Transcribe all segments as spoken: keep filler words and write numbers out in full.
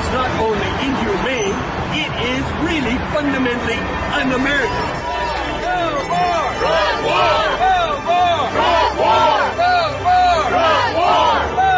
It's not only inhumane, it is really fundamentally un-American. Go war! Drug war! Go war! Drug war! Go war! Drug war! Go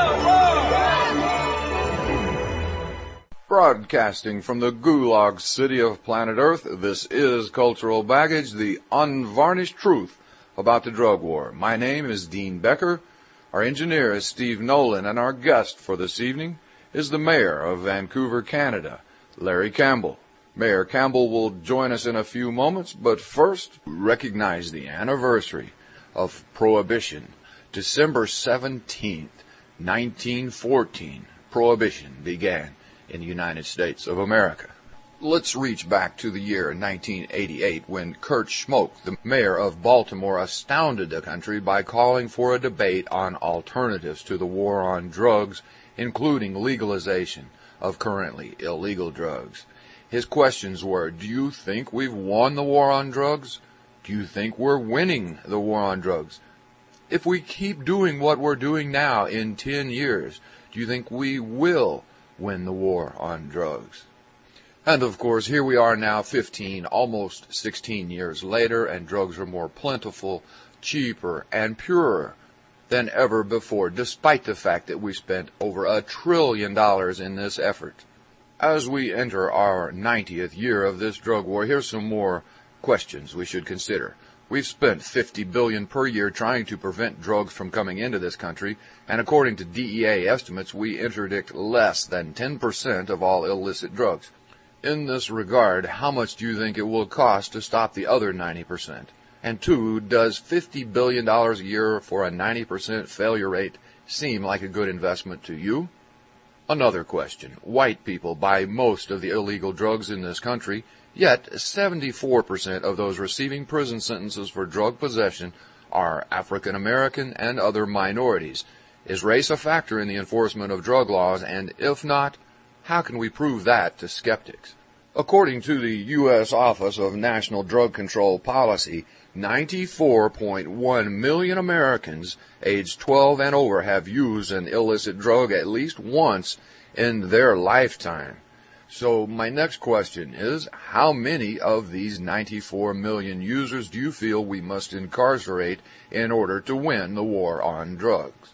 war! Broadcasting from the Gulag City of planet Earth, this is Cultural Baggage, the unvarnished truth about the drug war. My name is Dean Becker. Our engineer is Steve Nolan, and our guest for this evening is the Mayor of Vancouver, Canada, Larry Campbell. Mayor Campbell will join us in a few moments, but first, recognize the anniversary of Prohibition. December seventeenth, nineteen fourteen, Prohibition began in the United States of America. Let's reach back to the year nineteen eighty-eight when Kurt Schmoke, the mayor of Baltimore, astounded the country by calling for a debate on alternatives to the war on drugs, including legalization of currently illegal drugs. His questions were, do you think we've won the war on drugs? Do you think we're winning the war on drugs? If we keep doing what we're doing now in ten years, do you think we will win the war on drugs? And of course, here we are now fifteen, almost sixteen years later, and drugs are more plentiful, cheaper, and purer than ever before, despite the fact that we spent over a trillion dollars in this effort. As we enter our ninetieth year of this drug war, here's some more questions we should consider. We've spent fifty billion dollars per year trying to prevent drugs from coming into this country, and according to D E A estimates, we interdict less than ten percent of all illicit drugs. In this regard, how much do you think it will cost to stop the other ninety percent? And two, does fifty billion dollars a year for a ninety percent failure rate seem like a good investment to you? Another question. White people buy most of the illegal drugs in this country, yet seventy-four percent of those receiving prison sentences for drug possession are African American and other minorities. Is race a factor in the enforcement of drug laws, and if not, how can we prove that to skeptics? According to the U S Office of National Drug Control Policy, ninety-four point one million Americans aged twelve and over have used an illicit drug at least once in their lifetime. So my next question is, how many of these ninety-four million users do you feel we must incarcerate in order to win the war on drugs?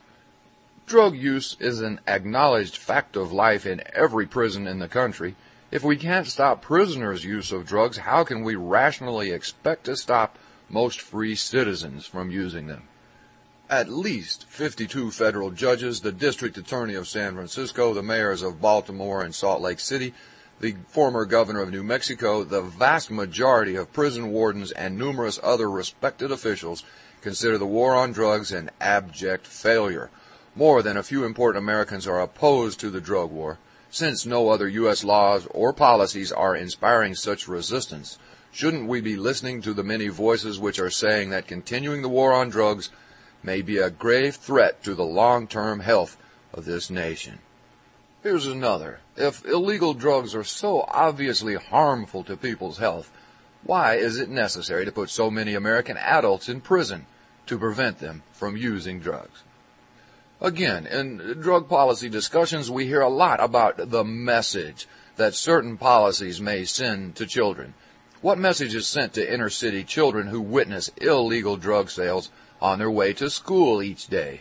Drug use is an acknowledged fact of life in every prison in the country. If we can't stop prisoners' use of drugs, how can we rationally expect to stop most free citizens from using them? At least fifty-two federal judges, the district attorney of San Francisco, the mayors of Baltimore and Salt Lake City, the former governor of New Mexico, the vast majority of prison wardens, and numerous other respected officials consider the war on drugs an abject failure. More than a few important Americans are opposed to the drug war. Since no other U S laws or policies are inspiring such resistance, shouldn't we be listening to the many voices which are saying that continuing the war on drugs may be a grave threat to the long-term health of this nation? Here's another. If illegal drugs are so obviously harmful to people's health, why is it necessary to put so many American adults in prison to prevent them from using drugs? Again, in drug policy discussions, we hear a lot about the message that certain policies may send to children. What message is sent to inner-city children who witness illegal drug sales on their way to school each day?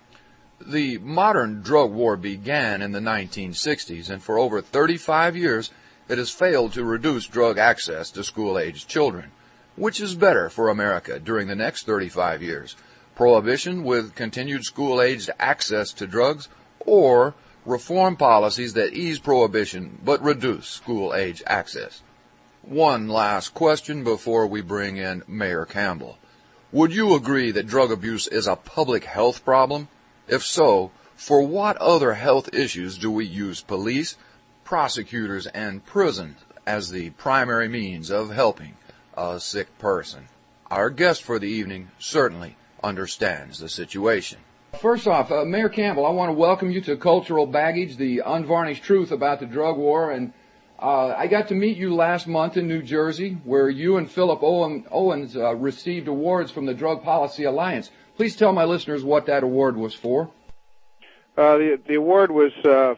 The modern drug war began in the nineteen sixties, and for over thirty-five years, it has failed to reduce drug access to school-aged children. Which is better for America during the next thirty-five years? Prohibition with continued school-aged access to drugs, or reform policies that ease prohibition but reduce school-age access? One last question before we bring in Mayor Campbell. Would you agree that drug abuse is a public health problem? If so, for what other health issues do we use police, prosecutors, and prisons as the primary means of helping a sick person? Our guest for the evening certainly understands the situation. First off, uh, Mayor Campbell, I want to welcome you to Cultural Baggage, the unvarnished truth about the drug war. And uh, I got to meet you last month in New Jersey, where you and Philip Owen, Owens uh, received awards from the Drug Policy Alliance. Please tell my listeners what that award was for. Uh, the, the award was uh,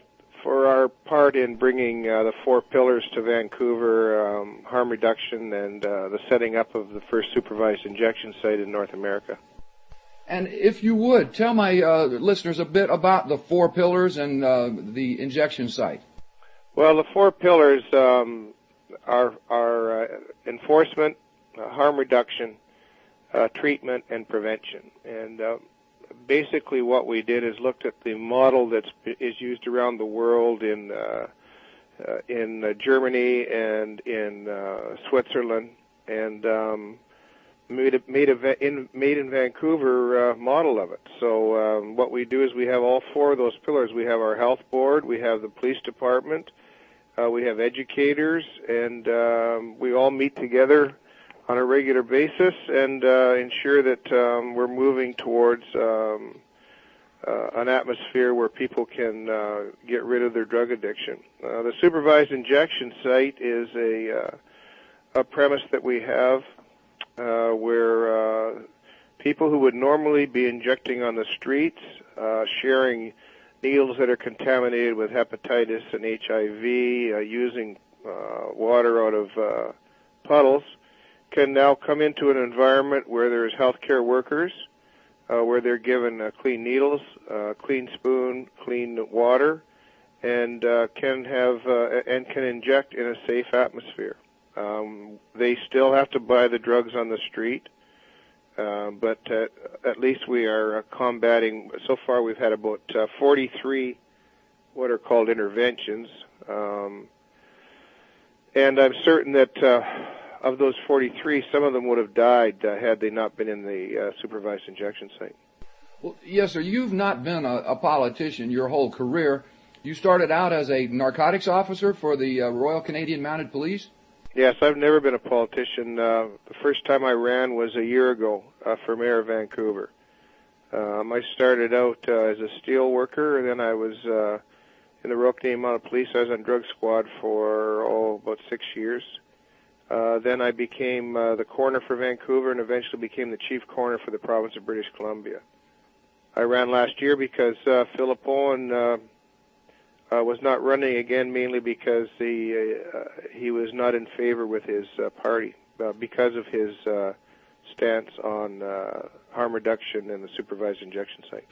for our part in bringing uh, the four pillars to Vancouver, um, harm reduction, and uh, the setting up of the first supervised injection site in North America. And if you would, tell my uh, listeners a bit about the four pillars and uh, the injection site. Well, the four pillars um, are, are uh, enforcement, uh, harm reduction, uh, treatment, and prevention. And uh, basically what we did is looked at the model that is used around the world in uh, uh, in uh, Germany and in uh, Switzerland, and um, made a, made a in made in Vancouver uh, model of it. So um, what we do is we have all four of those pillars. We have our health board, we have the police department, uh, we have educators, and um, we all meet together on a regular basis and uh, ensure that um, we're moving towards um, uh, an atmosphere where people can uh, get rid of their drug addiction. Uh, the supervised injection site is a uh, a premise that we have uh, where uh, people who would normally be injecting on the streets, uh, sharing needles that are contaminated with hepatitis and H I V, uh, using uh, water out of uh, puddles, can now come into an environment where there's healthcare workers, uh, where they're given uh, clean needles, uh, clean spoon, clean water, and uh, can have uh, and can inject in a safe atmosphere. Um, they still have to buy the drugs on the street, uh, but uh, at least we are uh, combating. So far, we've had about uh, forty-three what are called interventions, um, and I'm certain that uh, of those forty-three, some of them would have died uh, had they not been in the uh, supervised injection site. Well, yes, sir. You've not been a, a politician your whole career. You started out as a narcotics officer for the uh, Royal Canadian Mounted Police? Yes, I've never been a politician. Uh, the first time I ran was a year ago uh, for Mayor of Vancouver. Um, I started out uh, as a steel worker, and then I was uh, in the Royal Canadian Mounted Police. I was on drug squad for, oh, about six years. Uh, then I became uh, the coroner for Vancouver and eventually became the chief coroner for the province of British Columbia. I ran last year because uh, Philip Owen uh, uh, was not running again, mainly because he, uh, he was not in favor with his uh, party uh, because of his uh, stance on uh, harm reduction and the supervised injection site.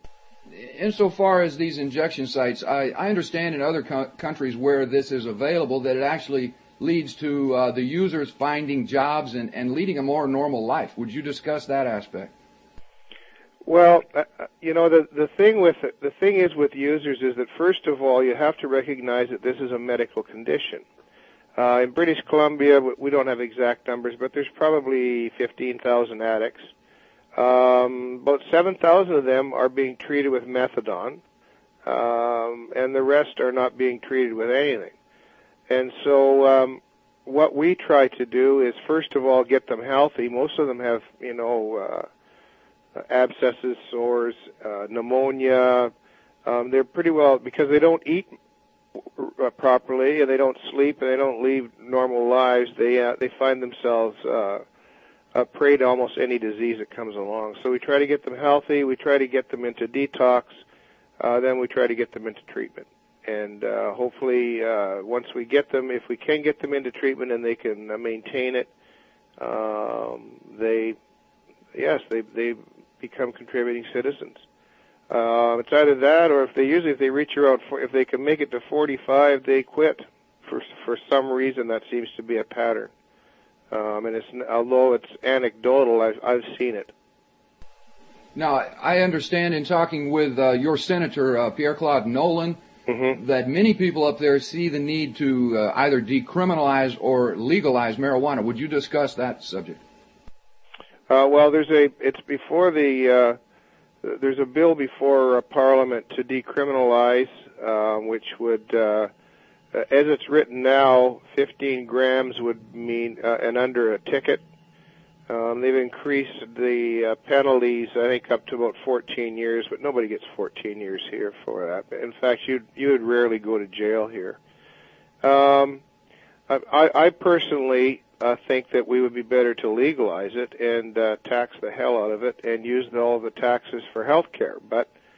Insofar as these injection sites, I, I understand in other co- countries where this is available that it actually leads to uh, the users finding jobs and, and leading a more normal life. Would you discuss that aspect? Well, uh, you know, the the thing with it, the thing is with users is that first of all you have to recognize that this is a medical condition. Uh, in British Columbia, we don't have exact numbers, but there's probably fifteen thousand addicts. Um, about seven thousand of them are being treated with methadone, um, and the rest are not being treated with anything. And so um, what we try to do is, first of all, get them healthy. Most of them have, you know, uh, abscesses, sores, uh, pneumonia. Um, they're pretty well, because they don't eat uh, properly, and they don't sleep, and they don't lead normal lives, they uh, they find themselves uh, uh, prey to almost any disease that comes along. So we try to get them healthy. We try to get them into detox. Uh, then we try to get them into treatment. And uh, hopefully, uh, once we get them, if we can get them into treatment and they can uh, maintain it, um, they, yes, they they become contributing citizens. Uh, it's either that, or if they usually if they reach around, if they can make it to forty-five, they quit. For for some reason, that seems to be a pattern. Um, and it's although it's anecdotal, I've I've seen it. Now, I understand in talking with uh, your senator, uh, Pierre-Claude Nolan, mm-hmm. that many people up there see the need to uh, either decriminalize or legalize marijuana. Would you discuss that subject? Uh, well, there's a it's before the uh, there's a bill before uh, Parliament to decriminalize, uh, which would, uh, as it's written now, fifteen grams would mean uh, and under a ticket. Um, they've increased the uh, penalties, I think, up to about fourteen years, but nobody gets fourteen years here for that. In fact, you'd, you would rarely go to jail here. Um, I, I personally uh, think that we would be better to legalize it and uh, tax the hell out of it and use all the taxes for health care. But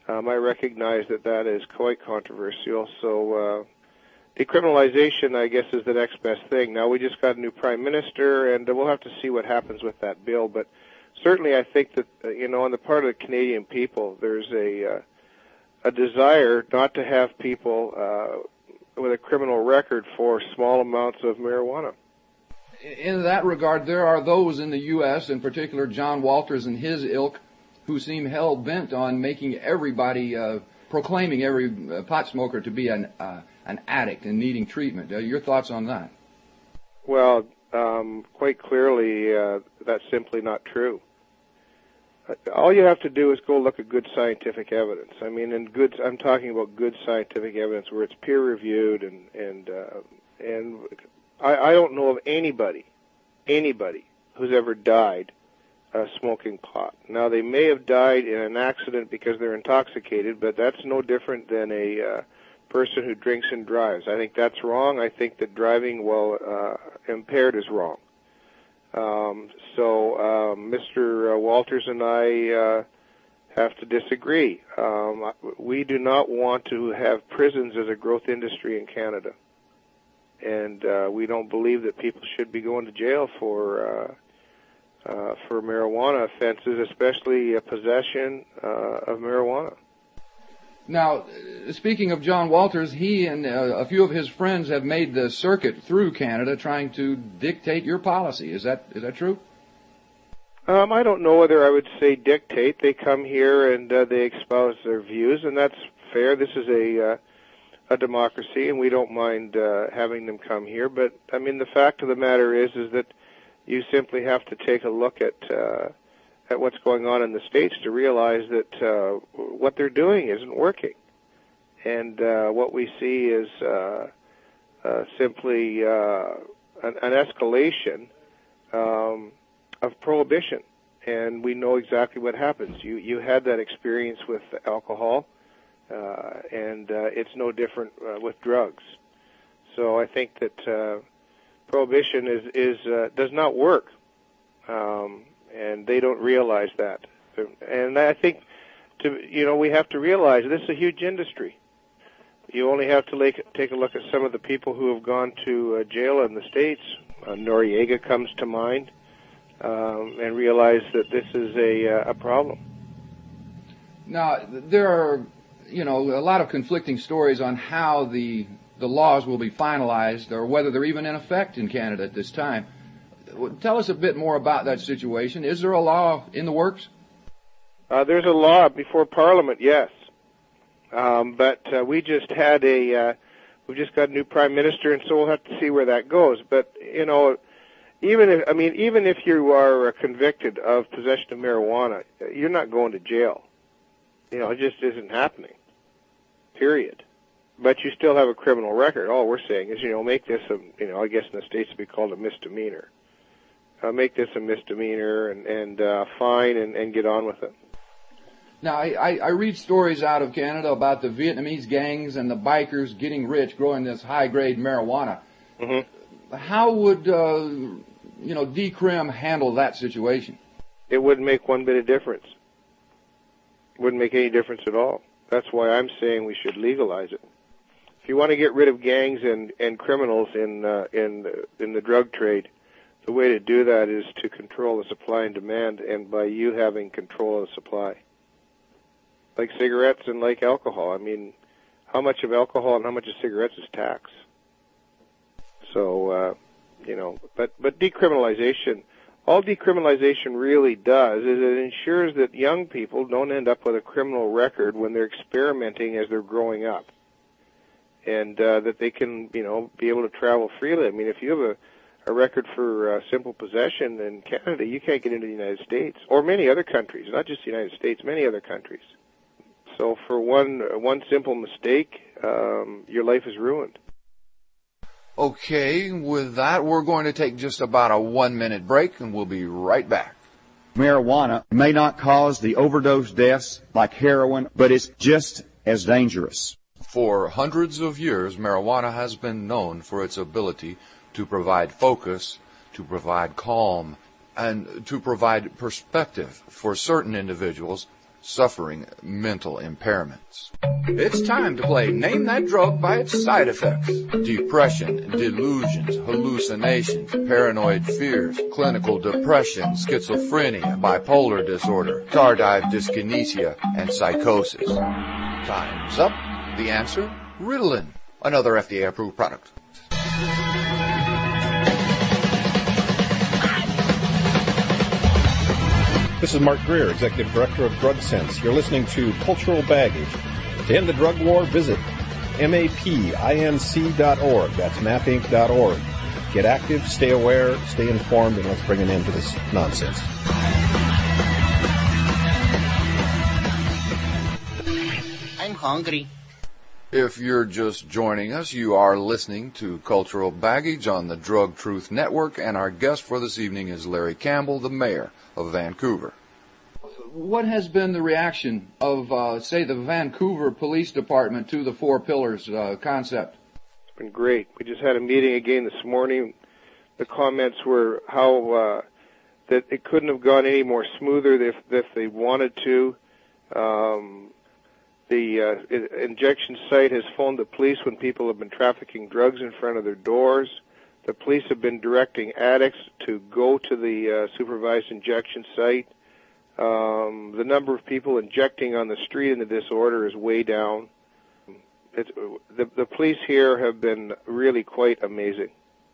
Um, I recognize that that is quite controversial. So uh, decriminalization, I guess, is the next best thing. Now, we just got a new prime minister, and we'll have to see what happens with that bill. But certainly I think that, uh, you know, on the part of the Canadian people, there's a, uh, a desire not to have people uh, with a criminal record for small amounts of marijuana. In that regard, there are those in the U S, in particular John Walters and his ilk, who seem hell-bent on making everybody, uh, proclaiming every uh, pot smoker to be an uh, an addict and needing treatment. Uh, your thoughts on that? Well, um, quite clearly, uh, that's simply not true. Uh, all you have to do is go look at good scientific evidence. I mean, in good, I'm talking about good scientific evidence where it's peer-reviewed, and and uh, and I, I don't know of anybody, anybody who's ever died Uh, smoking pot. Now, they may have died in an accident because they're intoxicated, but that's no different than a uh, person who drinks and drives. I think that's wrong. I think that driving while uh, impaired is wrong. Um, so uh, Mister Walters and I uh, have to disagree. Um, we do not want to have prisons as a growth industry in Canada. And uh, we don't believe that people should be going to jail for uh, Uh, for marijuana offenses, especially uh, possession uh, of marijuana. Now, speaking of John Walters, he and uh, a few of his friends have made the circuit through Canada trying to dictate your policy. Is that is that true? Um, I don't know whether I would say dictate. They come here and uh, they espouse their views, and that's fair. This is a uh, a democracy, and we don't mind uh, having them come here. But I mean, the fact of the matter is, is that you simply have to take a look at uh, at what's going on in the States to realize that uh, what they're doing isn't working. And uh, what we see is uh, uh, simply uh, an, an escalation um, of prohibition. And we know exactly what happens. You, you had that experience with alcohol, uh, and uh, it's no different uh, with drugs. So I think that Uh, Prohibition is is uh, does not work, um, and they don't realize that. And I think, to you know, we have to realize this is a huge industry. You only have to like, take a look at some of the people who have gone to uh, jail in the States. Uh, Noriega comes to mind, um, and realize that this is a uh, a problem. Now, there are, you know, a lot of conflicting stories on how the the laws will be finalized, or whether they're even in effect in Canada at this time. Tell us a bit more about that situation. Is there a law in the works? Uh, there's a law before Parliament, yes. Um, but uh, we just had a, uh, we just got a new Prime Minister, and so we'll have to see where that goes. But, you know, even if, I mean, even if you are convicted of possession of marijuana, you're not going to jail. You know, it just isn't happening. Period. But you still have a criminal record. All we're saying is, you know, make this a, you know, I guess in the States it'd be called a misdemeanor. Uh, make this a misdemeanor and, and uh, fine and, and get on with it. Now, I, I read stories out of Canada about the Vietnamese gangs and the bikers getting rich growing this high-grade marijuana. Mm-hmm. How would, uh, you know, decrim handle that situation? It wouldn't make one bit of difference. It wouldn't make any difference at all. That's why I'm saying we should legalize it. If you want to get rid of gangs and, and criminals in uh, in in the drug trade, the way to do that is to control the supply and demand, and by you having control of the supply. Like cigarettes and like alcohol. I mean, how much of alcohol and how much of cigarettes is tax? So, uh, you know, but, but decriminalization, all decriminalization really does is it ensures that young people don't end up with a criminal record when they're experimenting as they're growing up. And uh, that they can, you know, be able to travel freely. I mean, if you have a, a record for uh, simple possession in Canada, you can't get into the United States, or many other countries, not just the United States, many other countries. So for one one simple mistake, um, your life is ruined. Okay, with that, we're going to take just about a one-minute break, and we'll be right back. Marijuana may not cause the overdose deaths like heroin, but it's just as dangerous. For hundreds of years, marijuana has been known for its ability to provide focus, to provide calm, and to provide perspective for certain individuals suffering mental impairments. It's time to play Name That Drug by its side effects. Depression, delusions, hallucinations, paranoid fears, clinical depression, schizophrenia, bipolar disorder, tardive dyskinesia, and psychosis. Time's up. The answer? Ritalin, another F D A-approved product. This is Mark Greer, Executive Director of Drug Sense. You're listening to Cultural Baggage. To end the drug war, visit mapinc dot org. That's map inc dot org. Get active, stay aware, stay informed, and let's bring an end to this nonsense. I'm hungry. If you're just joining us, you are listening to Cultural Baggage on the Drug Truth Network, and our guest for this evening is Larry Campbell, the mayor of Vancouver. What has been the reaction of, uh, say, the Vancouver Police Department to the Four Pillars uh, concept? It's been great. We just had a meeting again this morning. The comments were how uh, that it couldn't have gone any more smoother if, if they wanted to. Um, the uh, injection site has phoned the police when people have been trafficking drugs in front of their doors. The police have been directing addicts to go to the uh, supervised injection site. Um, the number of people injecting on the street in the disorder is way down. It's, the, the police here have been really quite amazing.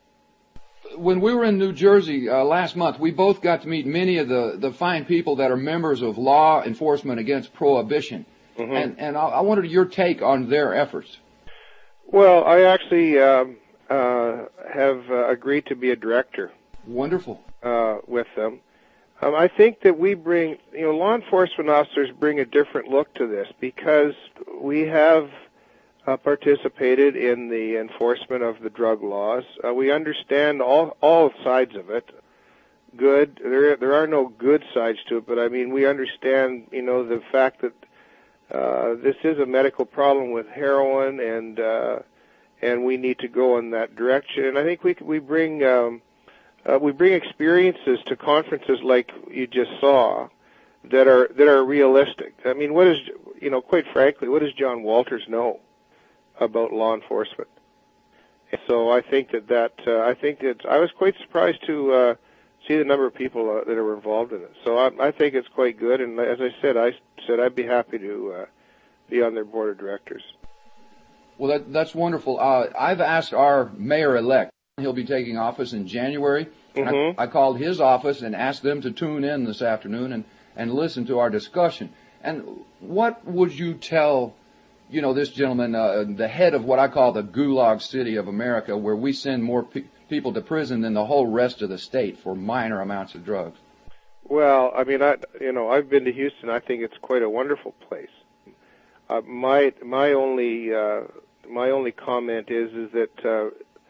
When we were in New Jersey uh, last month, we both got to meet many of the, the fine people that are members of law enforcement against prohibition. Mm-hmm. And, and I, I wanted your take on their efforts. Well, I actually um, uh, have uh, agreed to be a director. Wonderful. Uh, with them. Um, I think that we bring, you know, law enforcement officers bring a different look to this because we have uh, participated in the enforcement of the drug laws. Uh, we understand all all sides of it. Good. There there are no good sides to it, but I mean we understand, you know, the fact that uh, this is a medical problem with heroin, and uh, and we need to go in that direction. And I think we we bring. Um, Uh, we bring experiences to conferences like you just saw that are that are realistic. I mean, what is, you know, quite frankly, what does John Walters know about law enforcement? And so I think that that uh, I think that I was quite surprised to uh, see the number of people uh, that are involved in it. So I, I think it's quite good. And as I said, I said I'd be happy to uh, be on their board of directors. Well, that, that's wonderful. Uh, I've asked our mayor-elect. He'll be taking office in January. Mm-hmm. I, I called his office and asked them to tune in this afternoon and, and listen to our discussion. And what would you tell, you know, this gentleman, uh, the head of what I call the Gulag City of America, where we send more pe- people to prison than the whole rest of the state for minor amounts of drugs? Well, I mean, I you know, I've been to Houston. I think it's quite a wonderful place. Uh, my my only uh, my only comment is is that. Uh,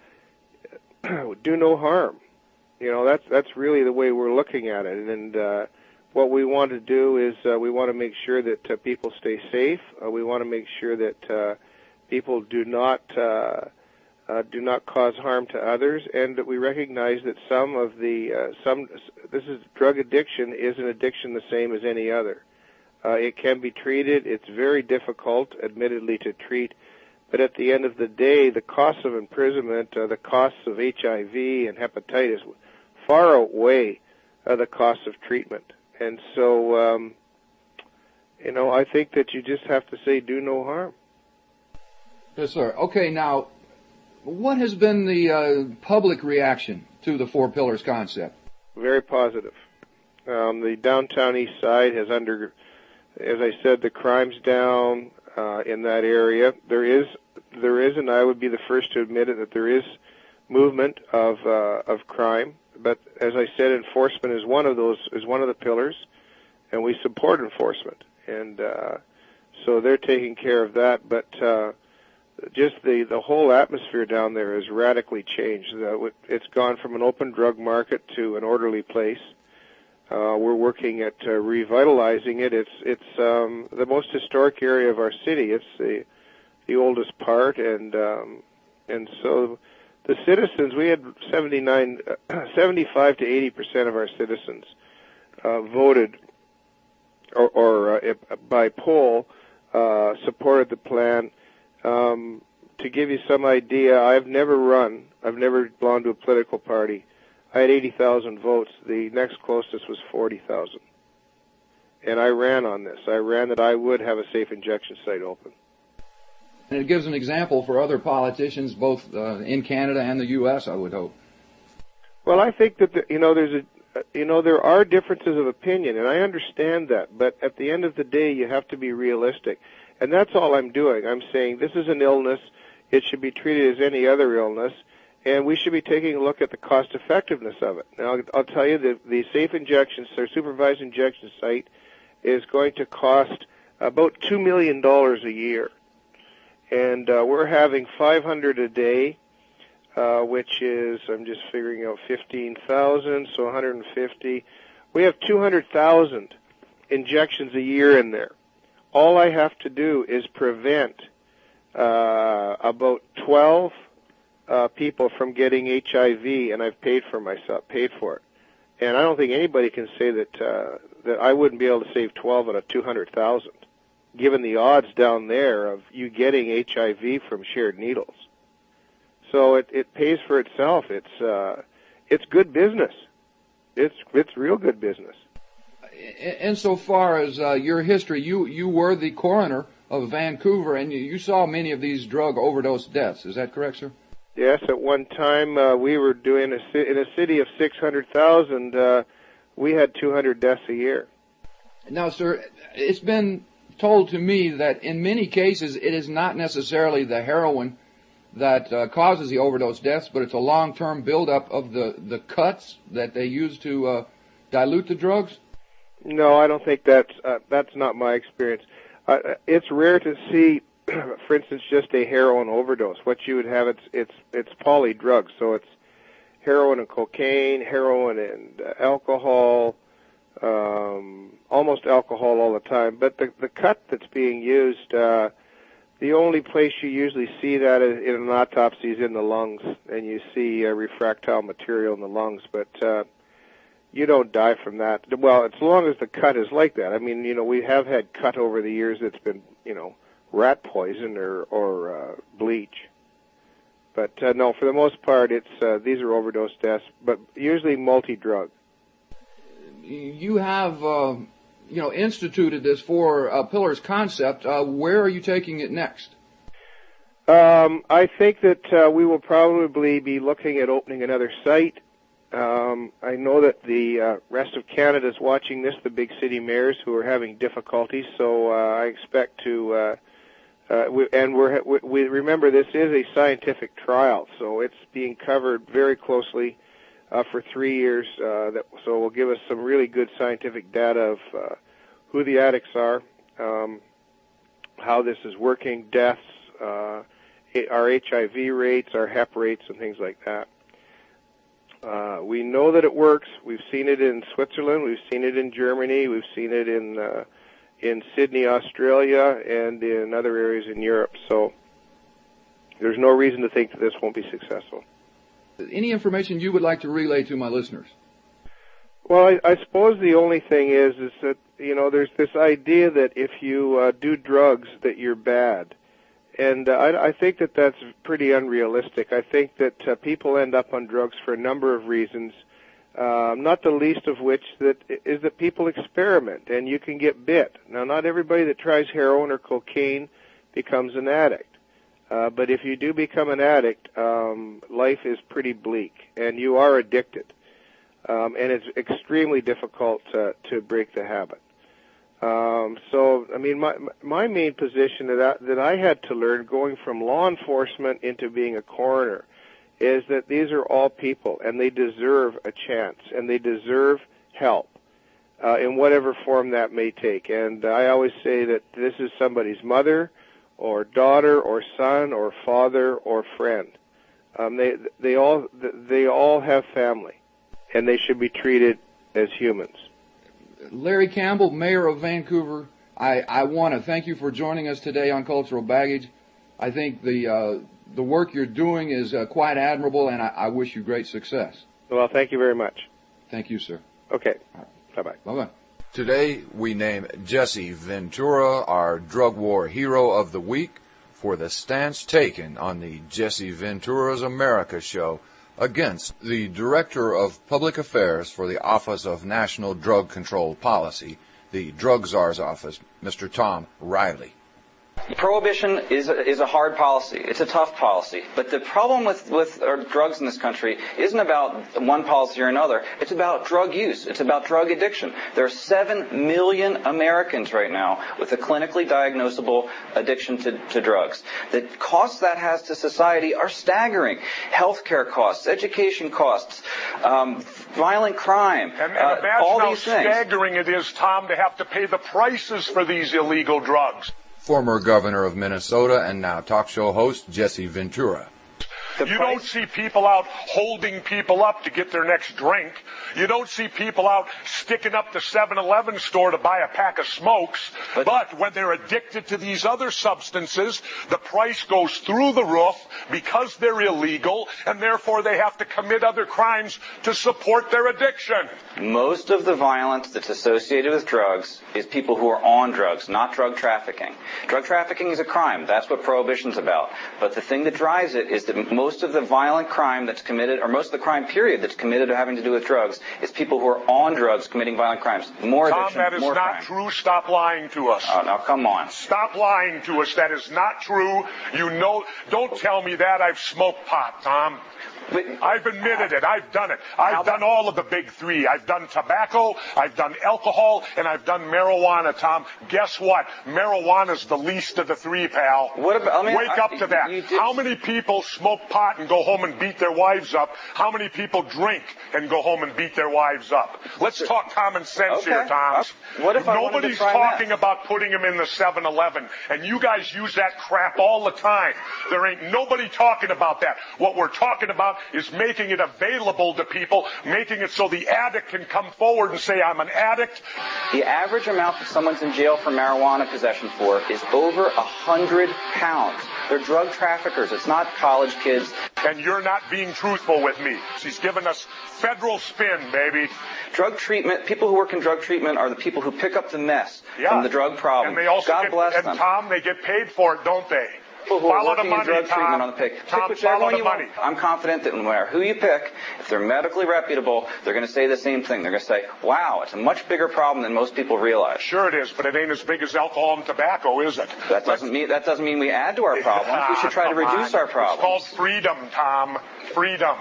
do no harm. You know, that's that's really the way we're looking at it. And uh, what we want to do is uh, we want to make sure that uh, people stay safe. Uh, we want to make sure that uh, people do not uh, uh, do not cause harm to others, and that we recognize that some of the uh, some this is drug addiction is an addiction the same as any other. Uh, it can be treated. It's very difficult, admittedly, to treat. But at the end of the day, the costs of imprisonment, uh, the costs of H I V and hepatitis far outweigh uh, the costs of treatment. And so, um, you know, I think that you just have to say do no harm. Yes, sir. Okay, now, what has been the uh, public reaction to the Four Pillars concept? Very positive. Um, the downtown east side has under, as I said, the crime's down. Uh, in that area, there is, there is, and I would be the first to admit it, that there is movement of uh, of crime. But as I said, enforcement is one of those, is one of the pillars, and we support enforcement, and uh, so they're taking care of that. But uh, just the the whole atmosphere down there has radically changed. Uh, it's gone from an open drug market to an orderly place. Uh, we're working at uh, revitalizing it. It's it's um, the most historic area of our city. It's the the oldest part, and um, and so the citizens. We had seventy-nine, seventy-five to eighty percent of our citizens uh, voted or, or uh, by poll, uh, supported the plan. Um, to give you some idea, I've never run. I've never belonged to a political party. I had eighty thousand votes. The next closest was forty thousand. And I ran on this. I ran that I would have a safe injection site open. And it gives an example for other politicians, both uh, in Canada and the U S, I would hope. Well, I think that, the, you know, there's a, you know, there are differences of opinion, and I understand that. But at the end of the day, you have to be realistic. And that's all I'm doing. I'm saying this is an illness. It should be treated as any other illness. And we should be taking a look at the cost effectiveness of it. Now, I'll tell you that the safe injections, or supervised injection site, is going to cost about two million dollars a year. And uh, we're having five hundred a day, uh, which is, I'm just figuring out, fifteen thousand, so one hundred fifty. We have two hundred thousand injections a year in there. All I have to do is prevent uh, about twelve uh, people from getting H I V, and I've paid for myself, paid for it. And I don't think anybody can say that uh, that I wouldn't be able to save twelve out of two hundred thousand. Given the odds down there of you getting H I V from shared needles. So it, it pays for itself. It's uh, it's good business. It's it's real good business. Insofar as uh, your history, you, you were the coroner of Vancouver, and you, you saw many of these drug overdose deaths. Is that correct, sir? Yes. At one time, uh, we were doing a, in a city of six hundred thousand. Uh, we had two hundred deaths a year. Now, sir, it's been told to me that in many cases it is not necessarily the heroin that uh, causes the overdose deaths, but it's a long-term buildup of the, the cuts that they use to uh, dilute the drugs? No, I don't think that's uh, that's not my experience. Uh, it's rare to see, for instance, just a heroin overdose. What you would have, it's it's it's poly drugs, so it's heroin and cocaine, heroin and uh, alcohol. Um, almost alcohol all the time, but the the cut that's being used, uh, the only place you usually see that is in an autopsy is in the lungs, and you see uh, refractile material in the lungs, but uh, you don't die from that. Well, as long as the cut is like that. I mean, you know, we have had cut over the years that's been, you know, rat poison or or uh, bleach, but uh, no, for the most part, it's uh, these are overdose deaths, but usually multi-drug. You have, uh, you know, instituted this four uh, pillars concept. Uh, where are you taking it next? Um, I think that uh, we will probably be looking at opening another site. Um, I know that the uh, rest of Canada is watching this, the big city mayors who are having difficulties. So uh, I expect to, uh, uh, we, and we're we, we remember this is a scientific trial, so it's being covered very closely. Uh, for three years, uh, that, so it will give us some really good scientific data of uh, who the addicts are, um, how this is working, deaths, uh, our H I V rates, our Hep rates, and things like that. Uh, we know that it works. We've seen it in Switzerland. We've seen it in Germany. We've seen it in uh, in Sydney, Australia, and in other areas in Europe. So there's no reason to think that this won't be successful. Any information you would like to relay to my listeners? Well, I, I suppose the only thing is, is that, you know, there's this idea that if you uh, do drugs that you're bad. And uh, I, I think that that's pretty unrealistic. I think that uh, people end up on drugs for a number of reasons, uh, not the least of which that is that people experiment, and you can get bit. Now, not everybody that tries heroin or cocaine becomes an addict. Uh, but if you do become an addict, um, life is pretty bleak, and you are addicted. Um, and it's extremely difficult uh, to break the habit. Um, so, I mean, my my main position that I, that I had to learn going from law enforcement into being a coroner is that these are all people, and they deserve a chance, and they deserve help uh, in whatever form that may take. And I always say that this is somebody's mother, or daughter, or son, or father, or friend. Um, they they all they all have family, and they should be treated as humans. Larry Campbell, Mayor of Vancouver, I, I want to thank you for joining us today on Cultural Baggage. I think the uh, the work you're doing is uh, quite admirable, and I, I wish you great success. Well, thank you very much. Thank you, sir. Okay. Bye-bye. Bye-bye. Today, we name Jesse Ventura our drug war hero of the week for the stance taken on the Jesse Ventura's America show against the Director of Public Affairs for the Office of National Drug Control Policy, the Drug Czar's office, Mister Tom Riley. Prohibition is a, is a hard policy. It's a tough policy. But the problem with, with uh, drugs in this country isn't about one policy or another. It's about drug use. It's about drug addiction. There are seven million Americans right now with a clinically diagnosable addiction to, to drugs. The costs that has to society are staggering. Healthcare costs, education costs, um, violent crime, and, and uh, imagine all how these things. staggering it is, Tom, to have to pay the prices for these illegal drugs. Former governor of Minnesota and now talk show host Jesse Ventura. The you price? Don't see people out holding people up to get their next drink. You don't see people out sticking up the seven eleven store to buy a pack of smokes. But, but when they're addicted to these other substances, the price goes through the roof because they're illegal, and therefore they have to commit other crimes to support their addiction. Most of the violence that's associated with drugs is people who are on drugs, not drug trafficking. Drug trafficking is a crime. That's what prohibition's about. But the thing that drives it is that most Most of the violent crime that's committed, or most of the crime period that's committed or having to do with drugs, is people who are on drugs committing violent crimes. More Tom, addiction, that is more not crime. true. Stop lying to us. Oh, now come on. Stop lying to us. That is not true. You know, don't tell me that. I've smoked pot, Tom. But, I've admitted it. I've done it. I've done all of the big three. I've done tobacco, I've done alcohol, and I've done marijuana, Tom. Guess what? Marijuana's the least of the three, pal. What about, I mean, Wake up to that. How many people smoke pot and go home and beat their wives up? How many people drink and go home and beat their wives up? Let's talk common sense okay. here, Tom. What if I Nobody's wanted to try talking that? about putting them in the seven eleven, and you guys use that crap all the time. There ain't nobody talking about that. What we're talking about is making it available to people, making it so the addict can come forward and say, I'm an addict. The average amount that someone's in jail for marijuana possession for is over a hundred pounds. They're drug traffickers. It's not college kids. And you're not being truthful with me. She's giving us federal spin, baby. Drug treatment, people who work in drug treatment are the people who pick up the mess yeah. from the drug problem. And they also God get, bless and them. Tom, they get paid for it, don't they? People who follow are working the money, in drug Tom. treatment on the pick. Tom, Pick whichever follow one the you money. want. I'm confident that no matter who you pick, if they're medically reputable, they're going to say the same thing. They're going to say, wow, it's a much bigger problem than most people realize. Sure it is, but it ain't as big as alcohol and tobacco, is it? That doesn't mean that doesn't mean we add to our problems. Ah, we should try to reduce on. our problems. It's called freedom, Tom. Freedom.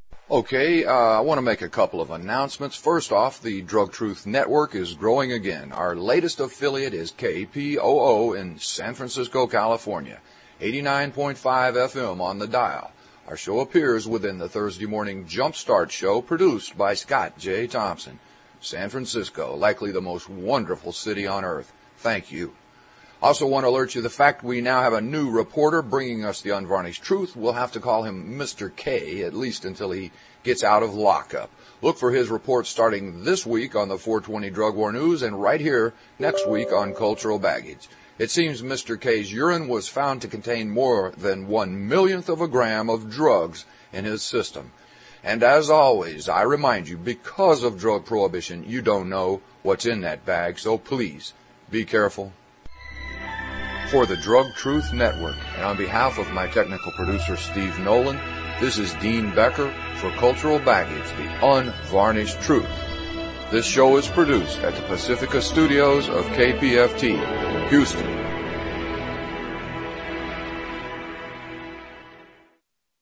Okay, uh, I want to make a couple of announcements. First off, the Drug Truth Network is growing again. Our latest affiliate is K P O O in San Francisco, California. eighty-nine point five F M on the dial. Our show appears within the Thursday morning Jumpstart show produced by Scott J. Thompson. San Francisco, likely the most wonderful city on earth. Thank you. Also want to alert you the fact we now have a new reporter bringing us the unvarnished truth. We'll have to call him Mister K, at least until he gets out of lockup. Look for his report starting this week on the four twenty Drug War News and right here next week on Cultural Baggage. It seems Mister K's urine was found to contain more than one millionth of a gram of drugs in his system. And as always, I remind you, because of drug prohibition, you don't know what's in that bag, so please, be careful. For the Drug Truth Network, and on behalf of my technical producer, Steve Nolan, this is Dean Becker for Cultural Baggage, the unvarnished truth. This show is produced at the Pacifica Studios of K P F T, Houston,